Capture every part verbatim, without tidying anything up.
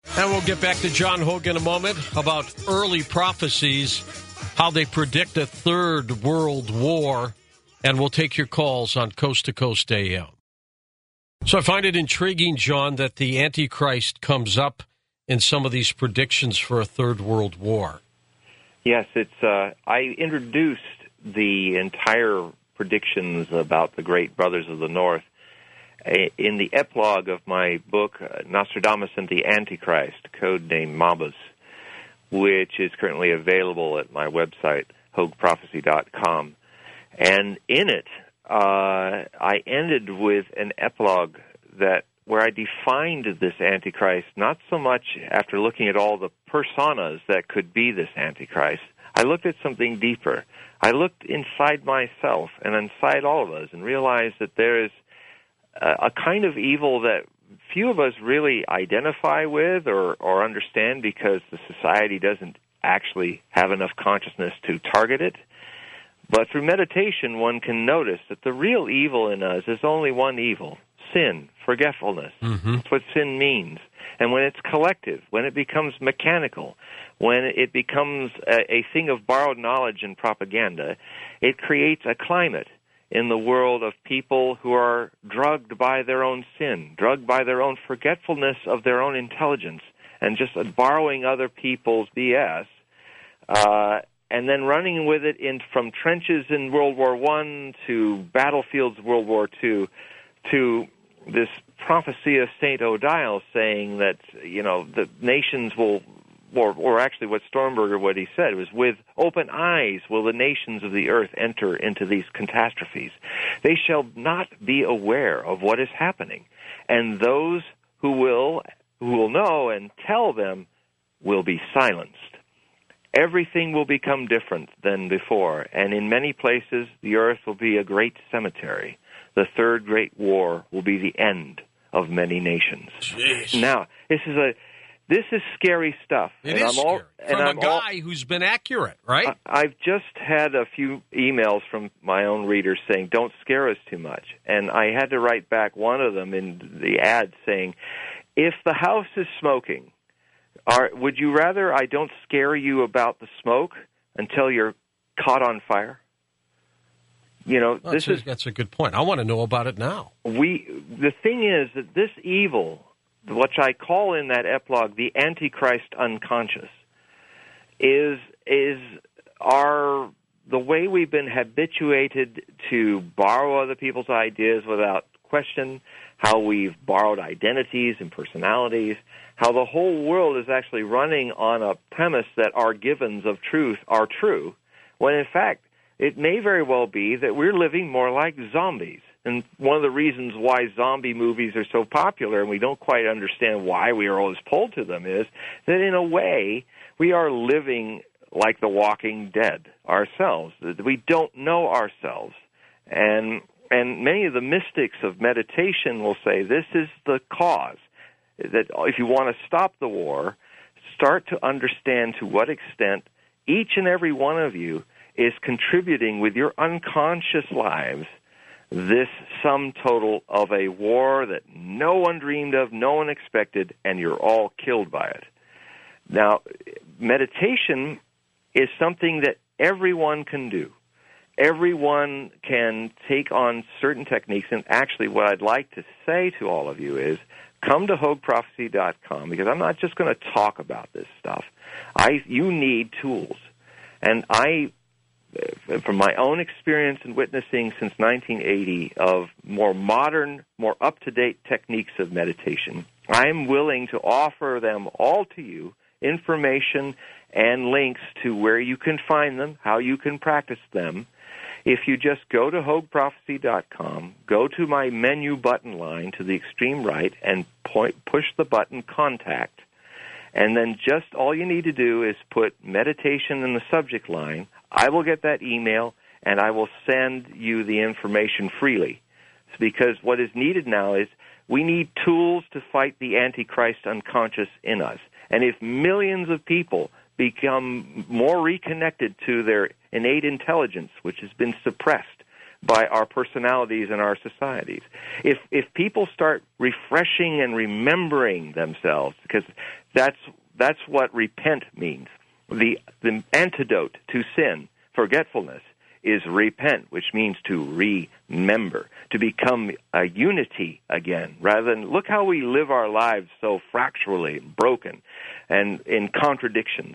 And we'll get back to John Hogue in a moment about early prophecies, how they predict a third world war, and we'll take your calls on Coast to Coast A M. So I find it intriguing, John, that the Antichrist comes up in some of these predictions for a third world war. Yes, it's. Uh, I introduced the entire predictions about the great brothers of the North in the epilogue of my book, Nostradamus and the Antichrist, codenamed Mabus, which is currently available at my website, hogue prophecy dot com. And in it, uh, I ended with an epilogue that where I defined this Antichrist, not so much after looking at all the personas that could be this Antichrist. I looked at something deeper. I looked inside myself and inside all of us and realized that there is a, a kind of evil that few of us really identify with or, or understand because the society doesn't actually have enough consciousness to target it. But through meditation, one can notice that the real evil in us is only one evil: sin, forgetfulness. Mm-hmm. That's what sin means. And when it's collective, when it becomes mechanical, when it becomes a, a thing of borrowed knowledge and propaganda, it creates a climate in the world of people who are drugged by their own sin, drugged by their own forgetfulness of their own intelligence, and just borrowing other people's B S, uh, and then running with it in from trenches in World War One to battlefields of World War Two to this prophecy of Saint Odile saying that, you know, the nations will, or, or actually what Stormberger, what he said, was with open eyes will the nations of the earth enter into these catastrophes. They shall not be aware of what is happening, and those who will, who will know and tell them will be silenced. Everything will become different than before, and in many places the earth will be a great cemetery. The third great war will be the end of many nations. Jeez. Now, this is a this is scary stuff. It and is I'm scary. all, From and a I'm guy all, who's been accurate, right? I, I've just had a few emails from my own readers saying, don't scare us too much. And I had to write back one of them in the ad saying, if the house is smoking, Are, would you rather I don't scare you about the smoke until you're caught on fire? You know, well, this that's, is a, that's a good point. I want to know about it now. We the thing is that this evil, which I call in that epilogue the Antichrist unconscious, is is our the way we've been habituated to borrow other people's ideas without question, how we've borrowed identities and personalities, how the whole world is actually running on a premise that our givens of truth are true, when in fact it may very well be that we're living more like zombies. And one of the reasons why zombie movies are so popular, and we don't quite understand why we are always pulled to them, is that in a way we are living like the Walking Dead ourselves. We don't know ourselves. And and many of the mystics of meditation will say this is the cause, that if you want to stop the war, start to understand to what extent each and every one of you is contributing with your unconscious lives this sum total of a war that no one dreamed of, no one expected, and you're all killed by it. Now, meditation is something that everyone can do. Everyone can take on certain techniques, and actually what I'd like to say to all of you is come to hogue prophecy dot com, because I'm not just going to talk about this stuff. I, you need tools. And I, from my own experience in witnessing since nineteen eighty of more modern, more up-to-date techniques of meditation, I'm willing to offer them all to you, information and links to where you can find them, how you can practice them. If you just go to hogue prophecy dot com, go to my menu button line to the extreme right, and point, push the button Contact, and then just all you need to do is put meditation in the subject line. I will get that email, and I will send you the information freely. Because what is needed now is we need tools to fight the Antichrist unconscious in us. And if millions of people become more reconnected to their innate intelligence, which has been suppressed by our personalities and our societies. If if people start refreshing and remembering themselves, because that's that's what repent means. The the antidote to sin, forgetfulness, is repent, which means to remember, to become a unity again, rather than look how we live our lives so fracturally, broken, and in contradictions.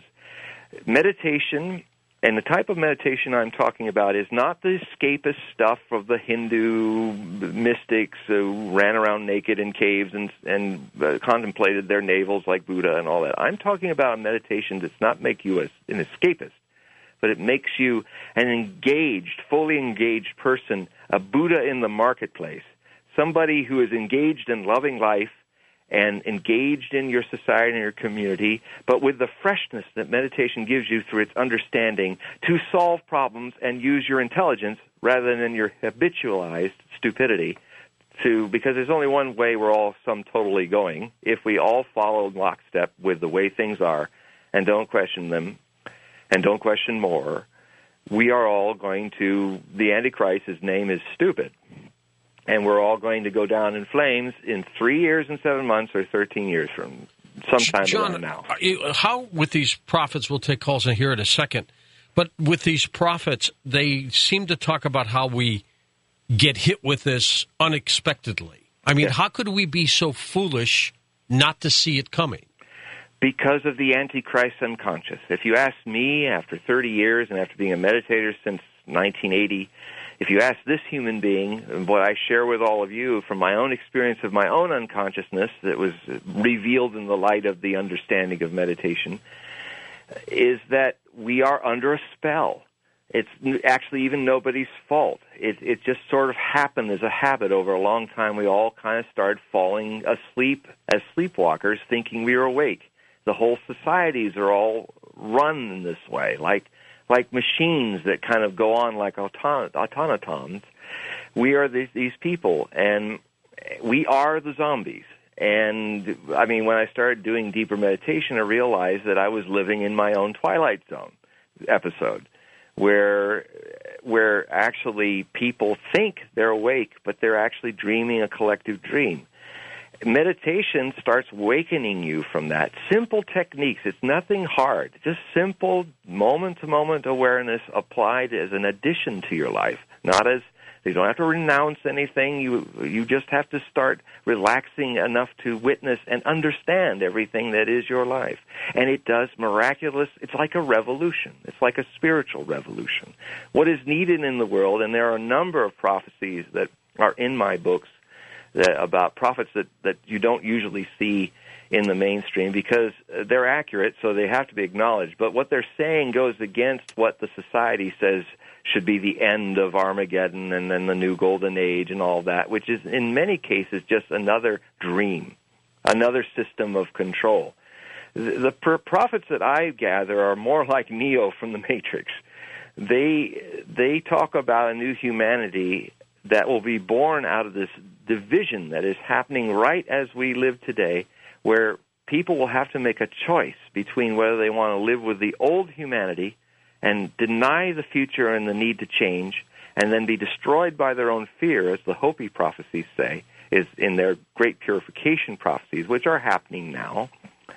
Meditation, and the type of meditation I'm talking about, is not the escapist stuff of the Hindu mystics who ran around naked in caves and, and uh, contemplated their navels like Buddha and all that. I'm talking about a meditation that's not make you a, an escapist, but it makes you an engaged, fully engaged person, a Buddha in the marketplace, somebody who is engaged in loving life and engaged in your society and your community, but with the freshness that meditation gives you through its understanding to solve problems and use your intelligence rather than your habitualized stupidity to, because there's only one way we're all sum totally going. If we all follow lockstep with the way things are and don't question them and don't question more, we are all going to, the Antichrist, his name is stupid. And we're all going to go down in flames in three years and seven months or thirteen years from sometime John, around now. How, with these prophets, we'll take calls in here in a second, but with these prophets, they seem to talk about how we get hit with this unexpectedly. I mean, yeah. How could we be so foolish not to see it coming? Because of the Antichrist unconscious. If you ask me, after thirty years and after being a meditator since nineteen eighty, if you ask this human being, what I share with all of you from my own experience of my own unconsciousness that was revealed in the light of the understanding of meditation, is that we are under a spell. It's actually even nobody's fault. It, it just sort of happened as a habit over a long time. We all kind of started falling asleep as sleepwalkers, thinking we were awake. The whole societies are all run in this way, like like machines that kind of go on like auton- automatons. We are these, these people, and we are the zombies. And, I mean, when I started doing deeper meditation, I realized that I was living in my own Twilight Zone episode, where where actually people think they're awake, but they're actually dreaming a collective dream. Meditation starts awakening you from that. Simple techniques. It's nothing hard. Just simple moment-to-moment awareness applied as an addition to your life, not as you don't have to renounce anything. You you just have to start relaxing enough to witness and understand everything that is your life. And it does miraculous. It's like a revolution. It's like a spiritual revolution. What is needed in the world, and there are a number of prophecies that are in my books that, about prophets that, that you don't usually see in the mainstream because they're accurate, so they have to be acknowledged. But what they're saying goes against what the society says should be the end of Armageddon and then the new golden age and all that, which is in many cases just another dream, another system of control. The, the prophets that I gather are more like Neo from the Matrix. They they talk about a new humanity that will be born out of this division that is happening right as we live today, where people will have to make a choice between whether they want to live with the old humanity and deny the future and the need to change, and then be destroyed by their own fear, as the Hopi prophecies say, is in their great purification prophecies, which are happening now.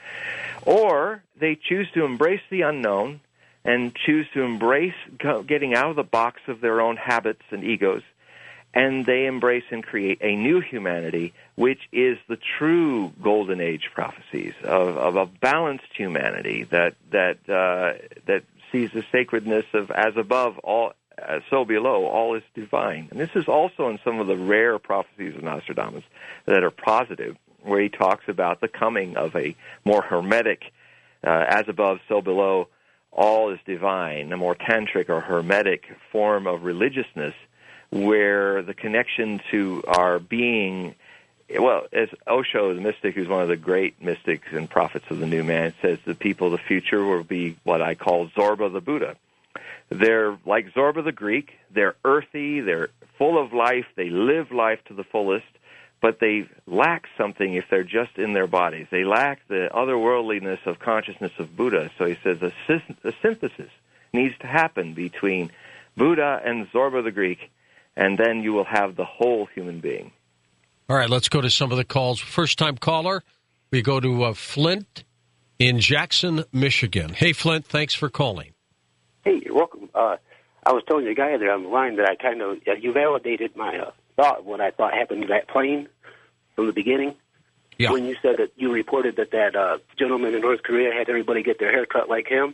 Or they choose to embrace the unknown and choose to embrace getting out of the box of their own habits and egos, and they embrace and create a new humanity, which is the true golden age prophecies of, of a balanced humanity that that uh, that sees the sacredness of as above, all uh, so below, all is divine. And this is also in some of the rare prophecies of Nostradamus that are positive, where he talks about the coming of a more hermetic, uh, as above, so below, all is divine, a more tantric or hermetic form of religiousness, where the connection to our being, well, as Osho, the mystic, who's one of the great mystics and prophets of the new man, says the people of the future will be what I call Zorba the Buddha. They're like Zorba the Greek. They're earthy. They're full of life. They live life to the fullest, but they lack something if they're just in their bodies. They lack the otherworldliness of consciousness of Buddha. So he says a, a synthesis needs to happen between Buddha and Zorba the Greek, and then you will have the whole human being. All right, let's go to some of the calls. First-time caller, we go to uh, Flint in Jackson, Michigan. Hey, Flint, thanks for calling. Hey, you're welcome. Uh, I was telling the guy there on the line that I kind of, uh, you validated my uh, thought, what I thought happened to that plane from the beginning. Yeah. When you said that you reported that that uh, gentleman in North Korea had everybody get their hair cut like him.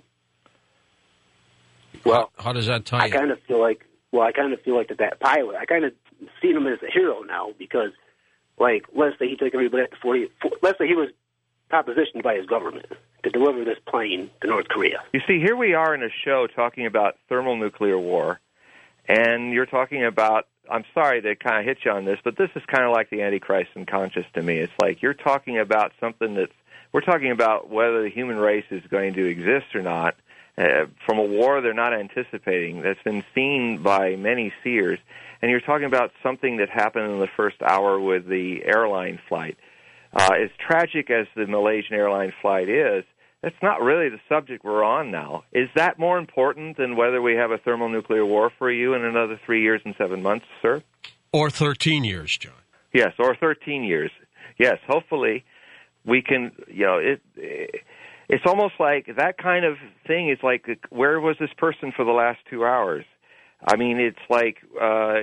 Well, how, how does that tie I in? kind of feel like, well, I kind of feel like that that pilot, I kind of see him as a hero now because, like, let's say he took everybody at the forty, let's say he was propositioned by his government to deliver this plane to North Korea. You see, here we are in a show talking about thermonuclear war, and you're talking about, I'm sorry to kind of hit you on this, but this is kind of like the Antichrist unconscious to me. It's like you're talking about something that's, we're talking about whether the human race is going to exist or not, uh, from a war they're not anticipating, that's been seen by many seers, and you're talking about something that happened in the first hour with the airline flight. Uh, as tragic as the Malaysian airline flight is, that's not really the subject we're on now. Is that more important than whether we have a thermonuclear war for you in another three years and seven months, sir? Or thirteen years, John. Yes, or thirteen years. Yes, hopefully we can, you know, it, it it's almost like that kind of thing is like, where was this person for the last two hours? I mean, it's like uh,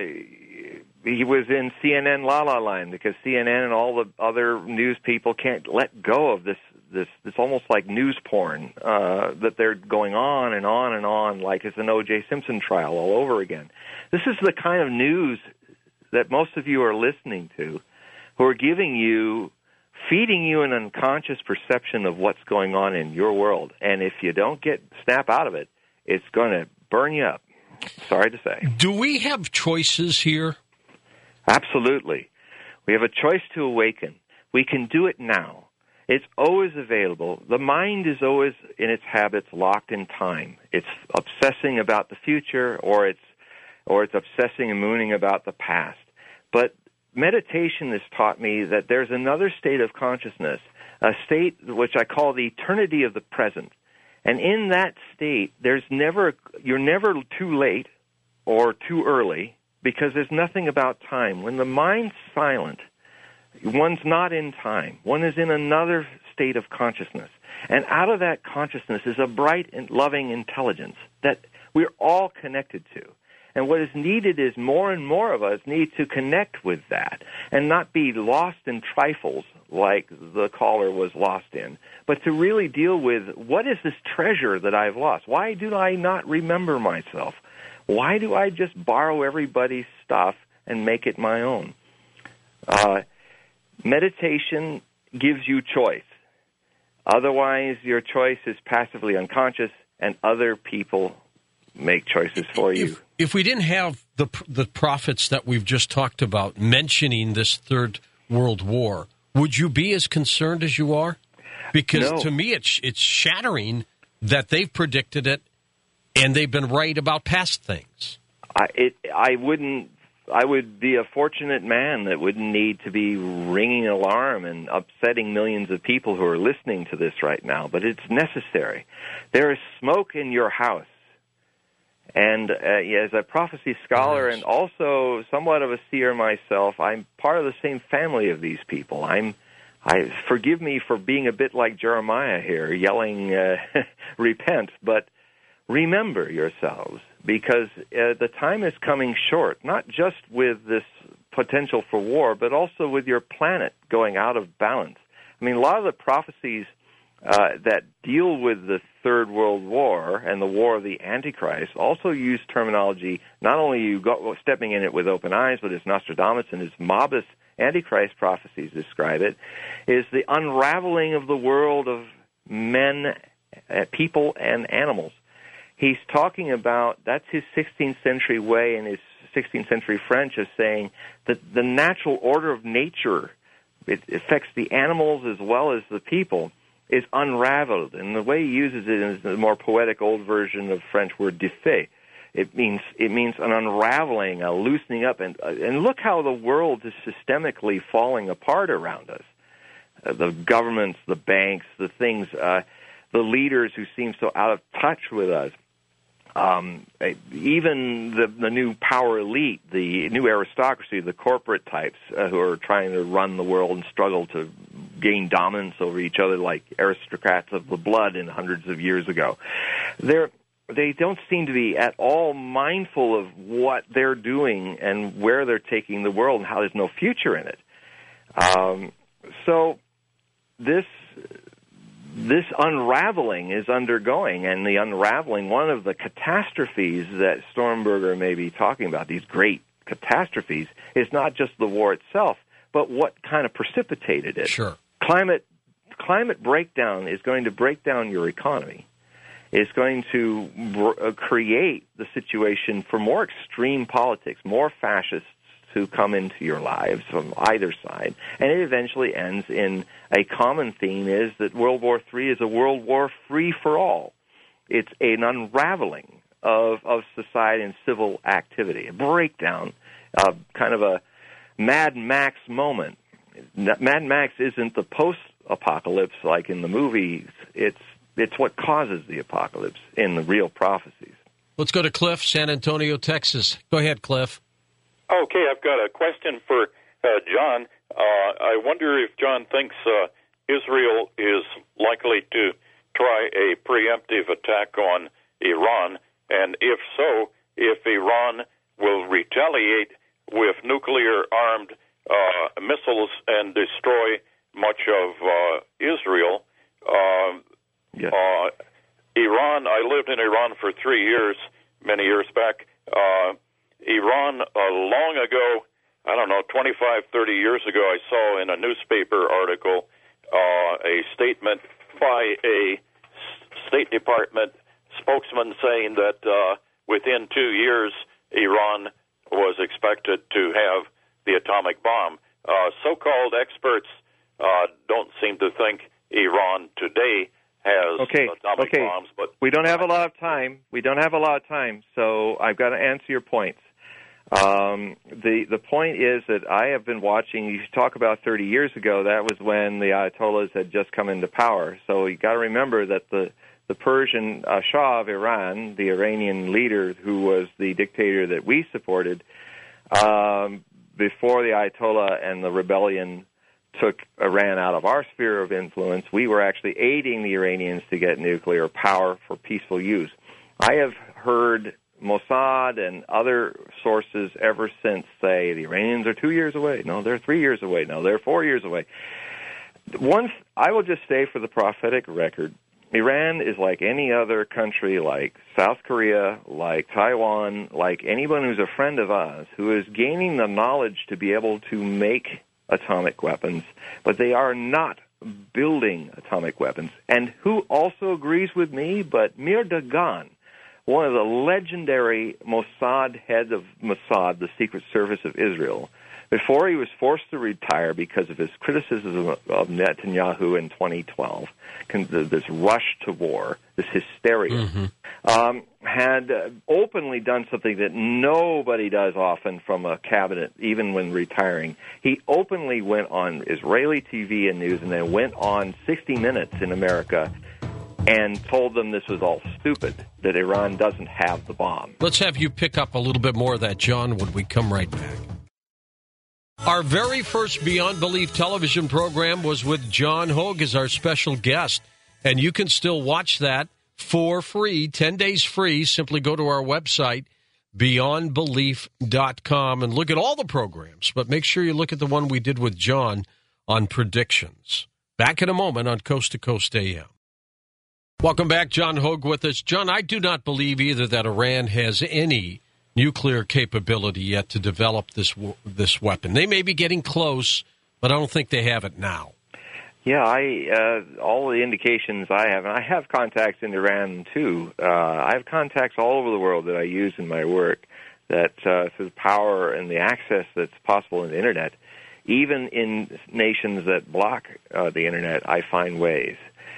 he was in C N N La La Land because C N N and all the other news people can't let go of this. This it's almost like news porn uh, that they're going on and on and on like it's an O J Simpson trial all over again. This is the kind of news that most of you are listening to, who are giving you, feeding you an unconscious perception of what's going on in your world. And if you don't get snap out of it, it's going to burn you up. Sorry to say. Do we have choices here? Absolutely. We have a choice to awaken. We can do it now. It's always available. The mind is always, in its habits, locked in time. It's obsessing about the future, or it's or it's obsessing and mooning about the past. But meditation has taught me that there's another state of consciousness, a state which I call the eternity of the present. And in that state, there's never you're never too late or too early, because there's nothing about time. When the mind's silent, one's not in time. One is in another state of consciousness. And out of that consciousness is a bright and loving intelligence that we're all connected to. And what is needed is more and more of us need to connect with that and not be lost in trifles like the caller was lost in, but to really deal with, what is this treasure that I've lost? Why do I not remember myself? Why do I just borrow everybody's stuff and make it my own? Uh, meditation gives you choice. Otherwise, your choice is passively unconscious, and other people make choices for you. If, if we didn't have the the prophets that we've just talked about mentioning this third world war, would you be as concerned as you are? Because no. to me, it's it's shattering that they've predicted it, and they've been right about past things. I it I wouldn't. I would be a fortunate man that wouldn't need to be ringing an alarm and upsetting millions of people who are listening to this right now. But it's necessary. There is smoke in your house. And uh, as a prophecy scholar and also somewhat of a seer myself, I'm part of the same family of these people. I'm, I forgive me for being a bit like Jeremiah here, yelling, uh, repent, but remember yourselves, because uh, the time is coming short, not just with this potential for war, but also with your planet going out of balance. I mean, a lot of the prophecies uh, that deal with the Third World War and the war of the Antichrist also use terminology, not only you go, stepping in it with open eyes, but as Nostradamus and his Mobus Antichrist prophecies describe it, is the unraveling of the world of men, uh, people, and animals. He's talking about, that's his sixteenth century way and his sixteenth century French of saying that the natural order of nature, it affects the animals as well as the people, is unraveled. And the way he uses it is the more poetic old version of French word défait. It means it means an unraveling, a loosening up. And, and look how the world is systemically falling apart around us. Uh, the governments, the banks, the things, uh, the leaders who seem so out of touch with us. Um, even the, the new power elite, the new aristocracy, the corporate types uh, who are trying to run the world and struggle to gain dominance over each other like aristocrats of the blood in hundreds of years ago. They're, they don't seem to be at all mindful of what they're doing and where they're taking the world and how there's no future in it. Um, so this... This unraveling is undergoing, and the unraveling, one of the catastrophes that Stormberger may be talking about, these great catastrophes, is not just the war itself, but what kind of precipitated it. Sure. Climate, climate breakdown is going to break down your economy. It's going to br- uh, create the situation for more extreme politics, more fascists who come into your lives from either side, and it eventually ends in a common theme is that World War Three is a world war free for all. It's an unraveling of of society and civil activity, a breakdown, uh, kind of a Mad Max moment. Mad Max isn't the post-apocalypse like in the movies. It's it's what causes the apocalypse in the real prophecies. Let's go to Cliff, San Antonio, Texas. Go ahead, Cliff. Okay, I've got a question for uh, John. Uh, I wonder if John thinks uh, Israel is likely to try a preemptive attack on Iran, and if so, if Iran will retaliate with nuclear-armed uh, missiles and destroy much of uh, Israel. Uh, yes. uh, Iran, I lived in Iran for three years, many years back. Uh, Iran, uh, long ago, I don't know, twenty-five, thirty years ago, I saw in a newspaper article uh, a statement by a State Department spokesman saying that uh, within two years, Iran was expected to have the atomic bomb. Uh, so-called experts uh, don't seem to think Iran today has okay, atomic okay. bombs. But we don't have a lot of time. We don't have a lot of time, so I've got to answer your points. Um, the the point is that I have been watching. You talk about thirty years ago. That was when the Ayatollahs had just come into power. So you got to remember that the the Persian uh, Shah of Iran, the Iranian leader who was the dictator that we supported, um, before the Ayatollah and the rebellion took Iran out of our sphere of influence, we were actually aiding the Iranians to get nuclear power for peaceful use. I have heard Mossad and other sources ever since say the Iranians are two years away. No, they're three years away. No, they're four years away. One, I will just say for the prophetic record, Iran is like any other country, like South Korea, like Taiwan, like anyone who's a friend of us, who is gaining the knowledge to be able to make atomic weapons, but they are not building atomic weapons. And who also agrees with me, but Mir Dagan, one of the legendary Mossad heads of Mossad, the Secret Service of Israel, before he was forced to retire because of his criticism of Netanyahu in twenty twelve, this rush to war, this hysteria, mm-hmm. um, had uh, openly done something that nobody does often from a cabinet, even when retiring. He openly went on Israeli T V and news and then went on sixty minutes in America and told them this was all stupid, that Iran doesn't have the bomb. Let's have you pick up a little bit more of that, John, when we come right back. Our very first Beyond Belief television program was with John Hogue as our special guest, and you can still watch that for free, ten days free. Simply go to our website, beyond belief dot com, and look at all the programs, but make sure you look at the one we did with John on predictions. Back in a moment on Coast to Coast A M. Welcome back, John Hogue with us. John, I do not believe either that Iran has any nuclear capability yet to develop this this weapon. They may be getting close, but I don't think they have it now. Yeah, I uh, all the indications I have, and I have contacts in Iran too. Uh, I have contacts all over the world that I use in my work. That uh, through the power and the access that's possible in the internet, even in nations that block uh, the internet, I find ways.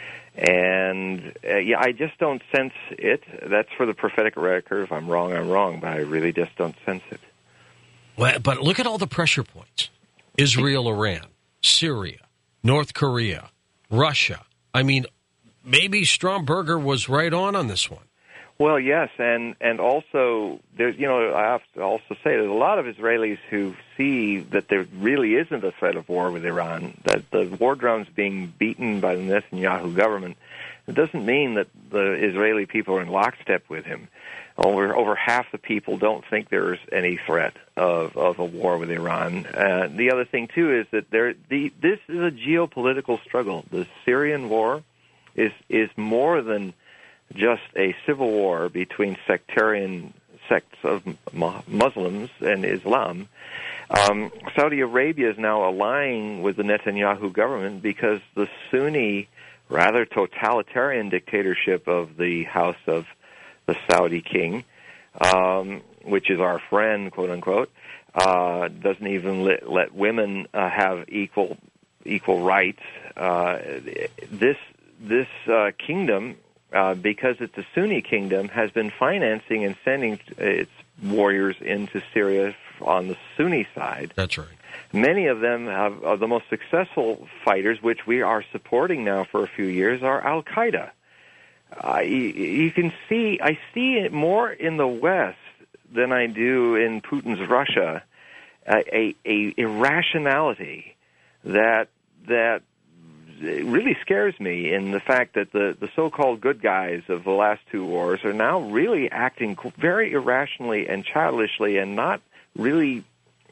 And, uh, yeah, I just don't sense it. That's for the prophetic record. If I'm wrong, I'm wrong, but I really just don't sense it. Well, but look at all the pressure points. Israel, Iran, Syria, North Korea, Russia. I mean, maybe Stromberger was right on on this one. Well, yes, and and also there's you know I have to also say there's a lot of Israelis who see that there really isn't a threat of war with Iran, that the war drum's being beaten by the Netanyahu government. It doesn't mean that the Israeli people are in lockstep with him. Over over half the people don't think there's any threat of, of a war with Iran. Uh, the other thing too is that there the this is a geopolitical struggle. The Syrian war is is more than just a civil war between sectarian sects of Muslims and Islam. Um, Saudi Arabia is now allying with the Netanyahu government because the Sunni, rather totalitarian dictatorship of the House of the Saudi king, um, which is our friend, quote unquote, uh, doesn't even let, let women uh, have equal equal rights. Uh, this this uh, kingdom, uh, because it's a Sunni kingdom, has been financing and sending its warriors into Syria on the Sunni side. That's right. Many of them have, are the most successful fighters, which we are supporting now for a few years, are Al Qaeda. Uh, you, you can see, I see it more in the West than I do in Putin's Russia, a, a, a irrationality that that really scares me in the fact that the, the so-called good guys of the last two wars are now really acting very irrationally and childishly and not really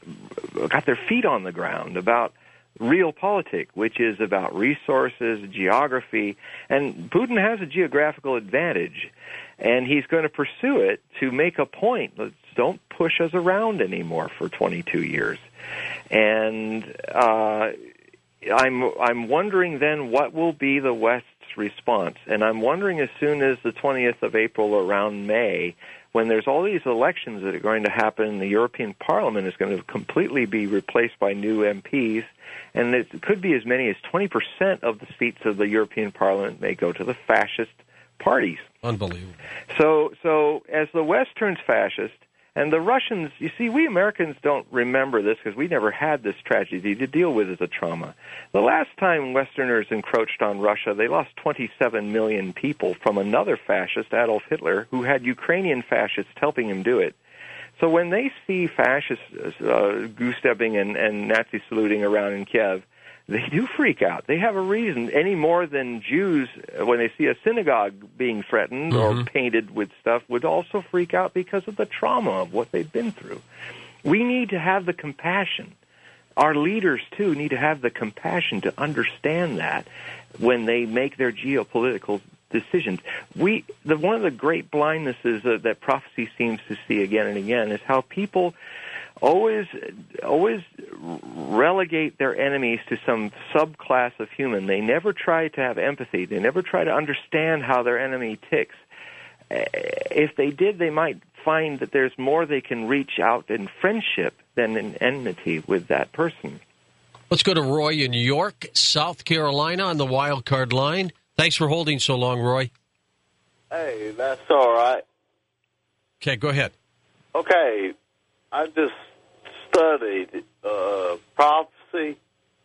got their feet on the ground about real politics, which is about resources, geography, and Putin has a geographical advantage, and he's going to pursue it to make a point. Let's don't push us around anymore for twenty-two years. And uh, I'm I'm wondering then what will be the West's response, and I'm wondering as soon as the twentieth of April, around May, when there's all these elections that are going to happen, the European Parliament is going to completely be replaced by new M Ps, and it could be as many as twenty percent of the seats of the European Parliament may go to the fascist parties. Unbelievable. So, so as the West turns fascist, and the Russians, you see, we Americans don't remember this because we never had this tragedy to deal with as a trauma. The last time Westerners encroached on Russia, they lost twenty-seven million people from another fascist, Adolf Hitler, who had Ukrainian fascists helping him do it. So when they see fascists uh, goose-stepping and, and Nazi saluting around in Kiev, they do freak out. They have a reason, any more than Jews, when they see a synagogue being threatened mm-hmm. or painted with stuff, would also freak out because of the trauma of what they've been through. We need to have the compassion. Our leaders, too, need to have the compassion to understand that when they make their geopolitical decisions. We, the, one of the great blindnesses uh, that prophecy seems to see again and again is how people always always relegate their enemies to some subclass of human. They never try to have empathy. They never try to understand how their enemy ticks. If they did, they might find that there's more they can reach out in friendship than in enmity with that person. Let's go to Roy in New York, South Carolina on the wild card line. Thanks for holding so long, Roy. Hey, that's all right. Okay, go ahead. Okay, I just studied uh, prophecy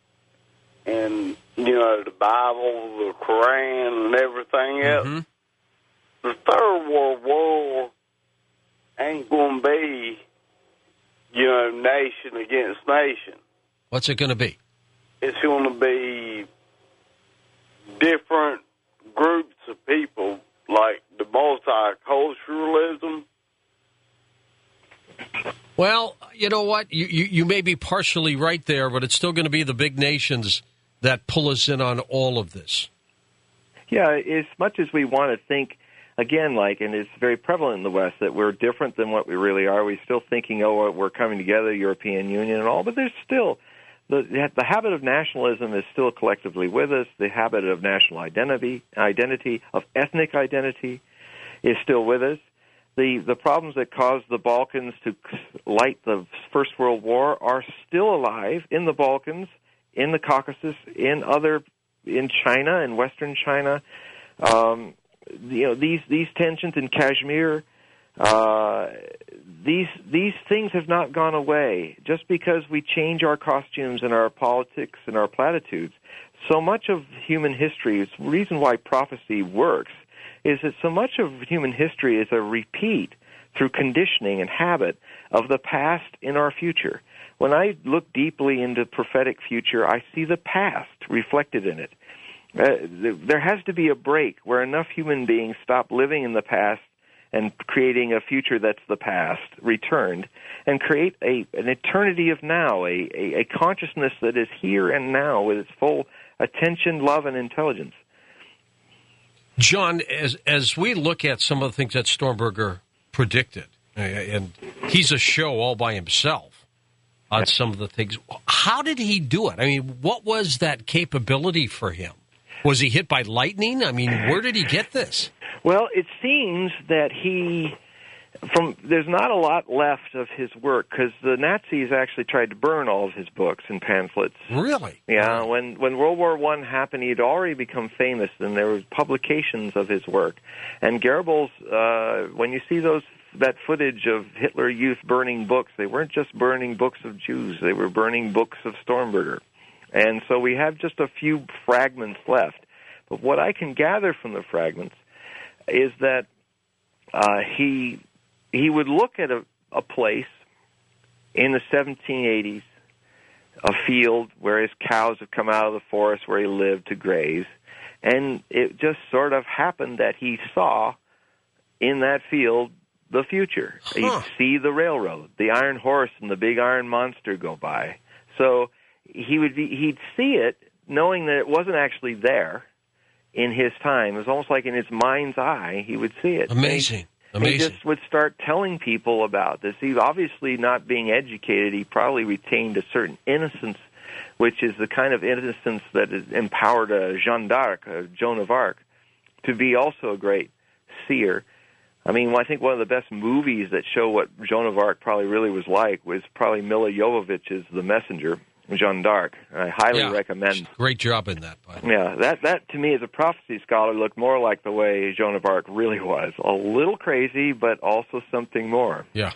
and, you know, the Bible, the Quran, and everything else. Mm-hmm. The Third World War ain't going to be, you know, nation against nation. What's it going to be? It's going to be different groups of people, like the multiculturalism. Well, you know what? You, you, you may be partially right there, but it's still going to be the big nations that pull us in on all of this. Yeah, as much as we want to think, again, like, and it's very prevalent in the West, that we're different than what we really are. We're still thinking, oh, we're coming together, European Union and all, but there's still, the, the habit of nationalism is still collectively with us. The habit of national identity, identity, of ethnic identity is still with us. The, the problems that caused the Balkans to light the First World War are still alive in the Balkans, in the Caucasus, in other, in China, in Western China. Um, you know, these these tensions in Kashmir, uh, these these things have not gone away. Just because we change our costumes and our politics and our platitudes, so much of human history is the reason why prophecy works. is that so much of human history is a repeat through conditioning and habit of the past in our future. When I look deeply into prophetic future, I see the past reflected in it. Uh, there has to be a break where enough human beings stop living in the past and creating a future that's the past, returned, and create a an eternity of now, a, a, a consciousness that is here and now with its full attention, love, and intelligence. John, as as we look at some of the things that Stormberger predicted, and he's a show all by himself on some of the things, how did he do it? I mean, what was that capability for him? Was he hit by lightning? I mean, where did he get this? Well, it seems that he, from there's not a lot left of his work because the Nazis actually tried to burn all of his books and pamphlets. Really? Yeah. When when World War One happened, he'd already become famous, and there were publications of his work. And Goebbels, uh, when you see those that footage of Hitler Youth burning books, they weren't just burning books of Jews; they were burning books of Stormberger. And so we have just a few fragments left. But what I can gather from the fragments is that uh, he he would look at a, a place in the seventeen eighties, a field where his cows have come out of the forest where he lived to graze, and it just sort of happened that he saw in that field the future. Huh. He'd see the railroad, the iron horse, and the big iron monster go by. So he would be, he'd see it, knowing that it wasn't actually there in his time. It was almost like in his mind's eye, he would see it. Amazing. And he, Amazing. He just would start telling people about this. He obviously, not being educated, he probably retained a certain innocence, which is the kind of innocence that empowered uh, Jeanne d'Arc, uh, Joan of Arc, to be also a great seer. I mean, I think one of the best movies that show what Joan of Arc probably really was like was probably Milla Jovovich's The Messenger, Jeanne d'Arc. I highly yeah, recommend. Great job in that, by the way. Yeah, that that to me as a prophecy scholar looked more like the way Joan of Arc really was. A little crazy, but also something more. Yeah.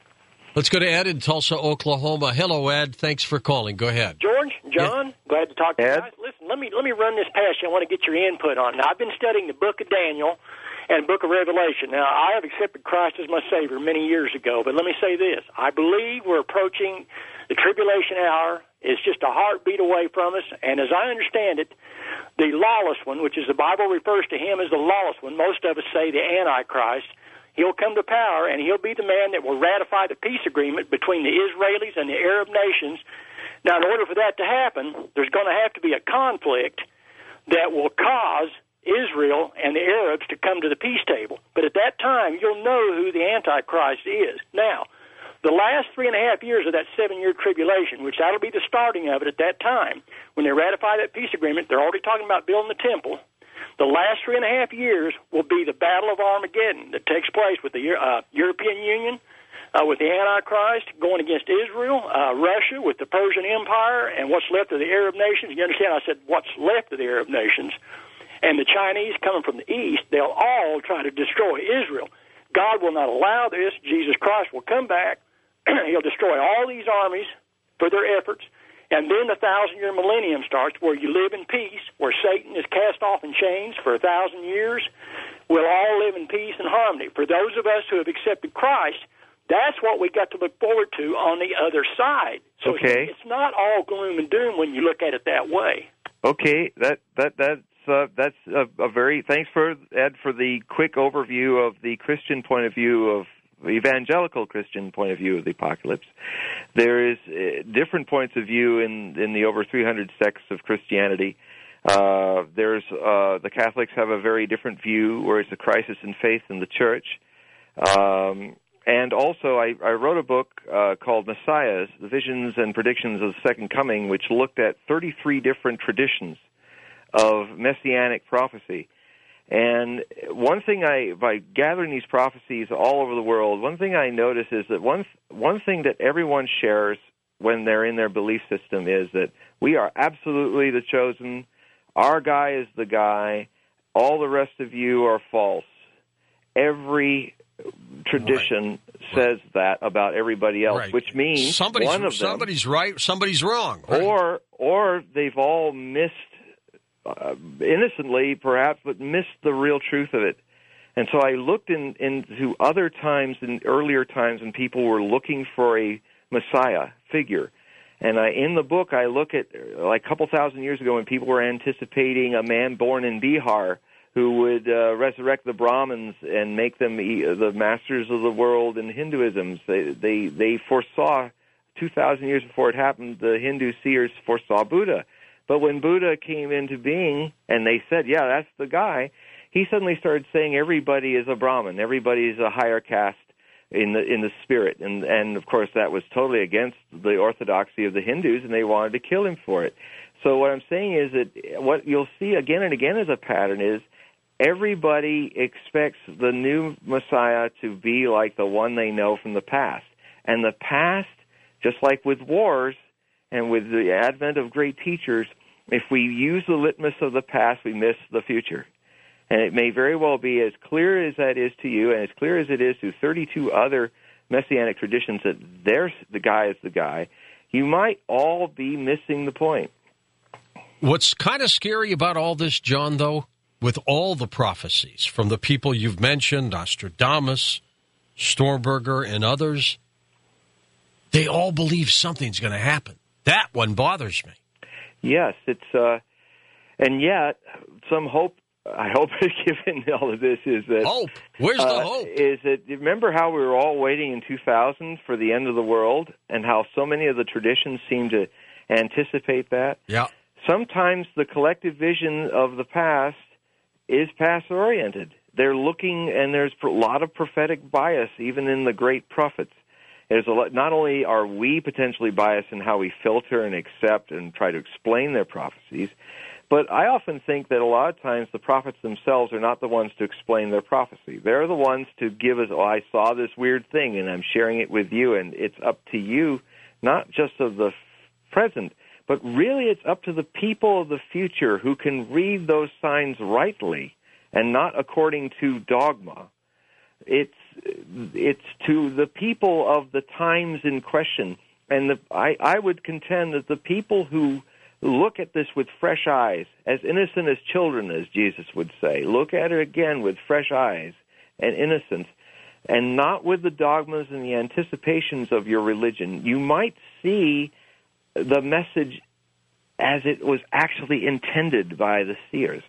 Let's go to Ed in Tulsa, Oklahoma. Hello, Ed. Thanks for calling. Go ahead. George, John, yeah. glad to talk to Ed? you guys. Listen, let me let me run this past you. I want to get your input on it. Now, I've been studying the book of Daniel and book of Revelation. Now, I have accepted Christ as my Savior many years ago, but let me say this. I believe we're approaching the tribulation hour. It's just a heartbeat away from us, and as I understand it, the lawless one, which is the Bible refers to him as the lawless one, most of us say the Antichrist, he'll come to power, and he'll be the man that will ratify the peace agreement between the Israelis and the Arab nations. Now, in order for that to happen, there's going to have to be a conflict that will cause Israel and the Arabs to come to the peace table. But at that time, you'll know who the Antichrist is. Now, the last three and a half years of that seven-year tribulation, which that'll be the starting of it at that time, when they ratify that peace agreement, they're already talking about building the temple. The last three and a half years will be the Battle of Armageddon that takes place with the uh, European Union, uh, with the Antichrist going against Israel, uh, Russia with the Persian Empire, and what's left of the Arab nations. You understand, I said what's left of the Arab nations. And the Chinese coming from the east, they'll all try to destroy Israel. God will not allow this. Jesus Christ will come back. He'll destroy all these armies for their efforts. And then the thousand-year millennium starts, where you live in peace, where Satan is cast off in chains for a thousand years. We'll all live in peace and harmony. For those of us who have accepted Christ, that's what we got to look forward to on the other side. So okay. it's not all gloom and doom when you look at it that way. Okay, that that that's uh, that's a, a very thanks for Ed for the quick overview of the Christian point of view of. Evangelical Christian point of view of the apocalypse. There is uh, different points of view in, in the over three hundred sects of Christianity. Uh, there's uh, the Catholics have a very different view, where it's a crisis in faith in the church. Um, and also, I, I wrote a book uh, called Messiahs, The Visions and Predictions of the Second Coming, which looked at thirty-three different traditions of messianic prophecy. And one thing I, by gathering these prophecies all over the world, one thing I notice is that one one thing that everyone shares when they're in their belief system is that we are absolutely the chosen, our guy is the guy, all the rest of you are false. Every tradition right. says right. that about everybody else, right. which means somebody's, one of them... Somebody's right, somebody's wrong. Right. Or, or they've all missed... Uh, innocently, perhaps, but missed the real truth of it. And so I looked in, into other times, in earlier times, when people were looking for a Messiah figure. And I, in the book, I look at, like a couple thousand years ago, when people were anticipating a man born in Bihar who would uh, resurrect the Brahmins and make them the masters of the world in Hinduism. They, they, they foresaw, two thousand years before it happened, the Hindu seers foresaw Buddha. But when Buddha came into being, and they said, yeah, that's the guy, he suddenly started saying everybody is a Brahmin, everybody is a higher caste in the in the spirit. And, and of course, that was totally against the orthodoxy of the Hindus, and they wanted to kill him for it. So what I'm saying is that what you'll see again and again as a pattern is everybody expects the new Messiah to be like the one they know from the past. And the past, just like with wars and with the advent of great teachers, if we use the litmus of the past, we miss the future. And it may very well be as clear as that is to you, and as clear as it is to thirty-two other Messianic traditions, that there's the guy is the guy. You might all be missing the point. What's kind of scary about all this, John, though, with all the prophecies from the people you've mentioned, Nostradamus, Stormberger, and others, they all believe something's going to happen. That one bothers me. Yes, it's, uh, and yet some hope. I hope, given all of this, is that hope. Where's the uh, hope? Is that remember how we were all waiting in two thousand for the end of the world, and how so many of the traditions seem to anticipate that? Yeah. Sometimes the collective vision of the past is past-oriented. They're looking, and there's a lot of prophetic bias, even in the great prophets. There's a lot, not only are we potentially biased in how we filter and accept and try to explain their prophecies, but I often think that a lot of times the prophets themselves are not the ones to explain their prophecy. They're the ones to give us, oh, I saw this weird thing, and I'm sharing it with you, and it's up to you, not just of the present, but really it's up to the people of the future who can read those signs rightly and not according to dogma. It's it's to the people of the times in question. And the, I, I would contend that the people who look at this with fresh eyes, as innocent as children, as Jesus would say, look at it again with fresh eyes and innocence, and not with the dogmas and the anticipations of your religion, you might see the message as it was actually intended by the seers.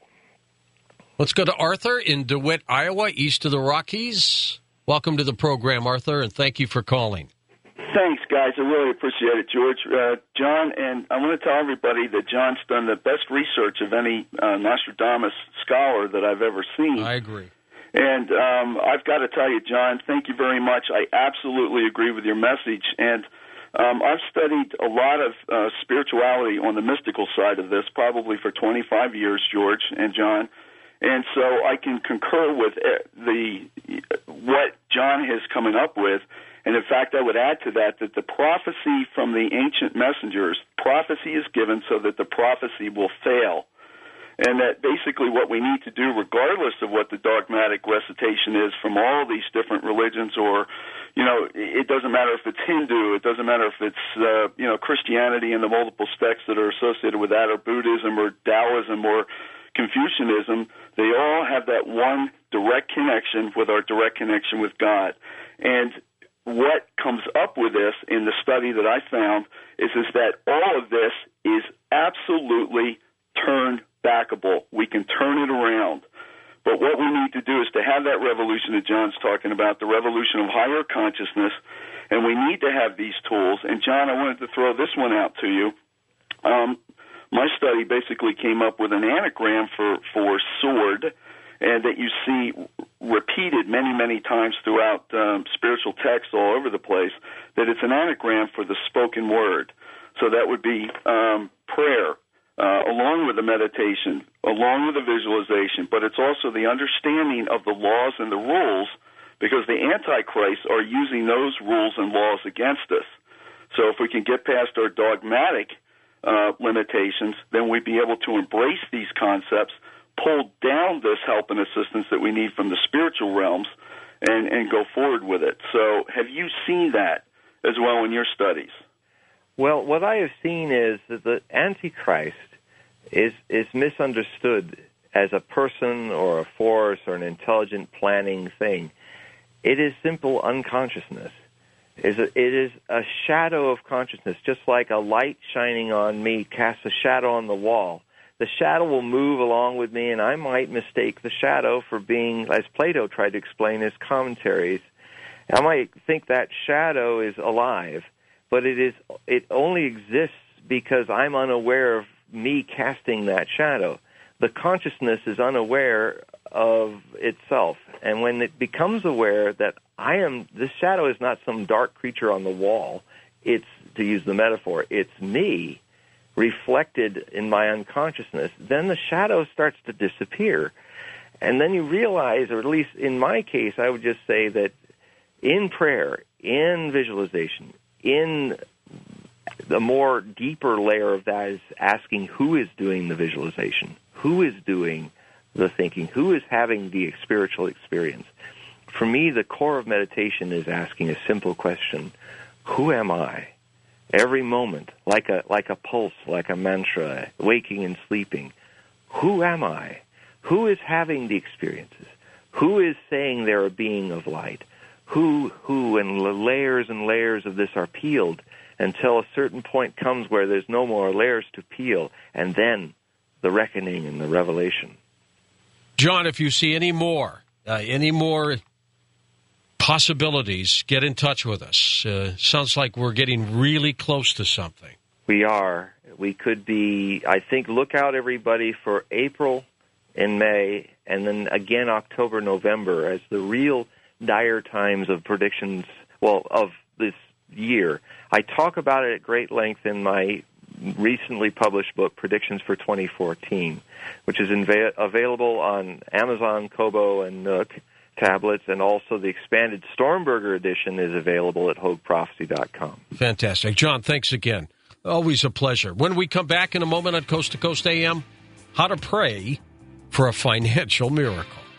Let's go to Arthur in DeWitt, Iowa, east of the Rockies. Welcome to the program, Arthur, and thank you for calling. Thanks, guys. I really appreciate it, George. Uh, John, and I want to tell everybody that John's done the best research of any uh, Nostradamus scholar that I've ever seen. I agree. And um, I've got to tell you, John, thank you very much. I absolutely agree with your message. And um, I've studied a lot of uh, spirituality on the mystical side of this, probably for twenty-five years, George and John. And so I can concur with the what John is coming up with. And in fact, I would add to that that the prophecy from the ancient messengers, prophecy is given so that the prophecy will fail. And that basically what we need to do, regardless of what the dogmatic recitation is from all these different religions, or, you know, it doesn't matter if it's Hindu, it doesn't matter if it's, uh, you know, Christianity and the multiple sects that are associated with that, or Buddhism, or Taoism, or Confucianism, they all have that one direct connection with our direct connection with God. And what comes up with this in the study that I found is, is that all of this is absolutely turn backable. We can turn it around. But what we need to do is to have that revolution that John's talking about, the revolution of higher consciousness, and we need to have these tools. And, John, I wanted to throw this one out to you. Um, my study basically came up with an anagram for, for sword, and that you see repeated many, many times throughout um, spiritual texts all over the place, that it's an anagram for the spoken word. So that would be um, prayer, uh, along with the meditation, along with the visualization, but it's also the understanding of the laws and the rules, because the Antichrists are using those rules and laws against us. So if we can get past our dogmatic uh, limitations, then we'd be able to embrace these concepts, pull down this help and assistance that we need from the spiritual realms, and, and go forward with it. So have you seen that as well in your studies? Well, what I have seen is that the Antichrist is is misunderstood as a person or a force or an intelligent planning thing. It is simple unconsciousness. It is a, it is a shadow of consciousness, just like a light shining on me casts a shadow on the wall. The shadow will move along with me, and I might mistake the shadow for being, as Plato tried to explain his commentaries, I might think that shadow is alive, but it is it only exists because I'm unaware of me casting that shadow. The consciousness is unaware of itself, and when it becomes aware that I am, this shadow is not some dark creature on the wall, it's, to use the metaphor, it's me reflected in my unconsciousness, then the shadow starts to disappear. And then you realize, or at least in my case, I would just say that in prayer, in visualization, in the more deeper layer of that is asking who is doing the visualization, who is doing the thinking, who is having the spiritual experience. For me, the core of meditation is asking a simple question: who am I? Every moment, like a like a pulse, like a mantra, waking and sleeping. Who am I? Who is having the experiences? Who is saying they're a being of light? Who, who, and layers and layers of this are peeled until a certain point comes where there's no more layers to peel, and then the reckoning and the revelation. John, if you see any more, uh, any more possibilities, get in touch with us. Uh, sounds like we're getting really close to something. We are. We could be, I think, look out, everybody, for April and May, and then again October, November, as the real dire times of predictions, well, of this year. I talk about it at great length in my recently published book, Predictions for twenty fourteen, which is inva- available on Amazon, Kobo, and Nook tablets, and also the expanded Stormberger edition is available at Hogue Prophecy dot com. Fantastic. John, thanks again. Always a pleasure. When we come back in a moment on Coast to Coast A M, how to pray for a financial miracle.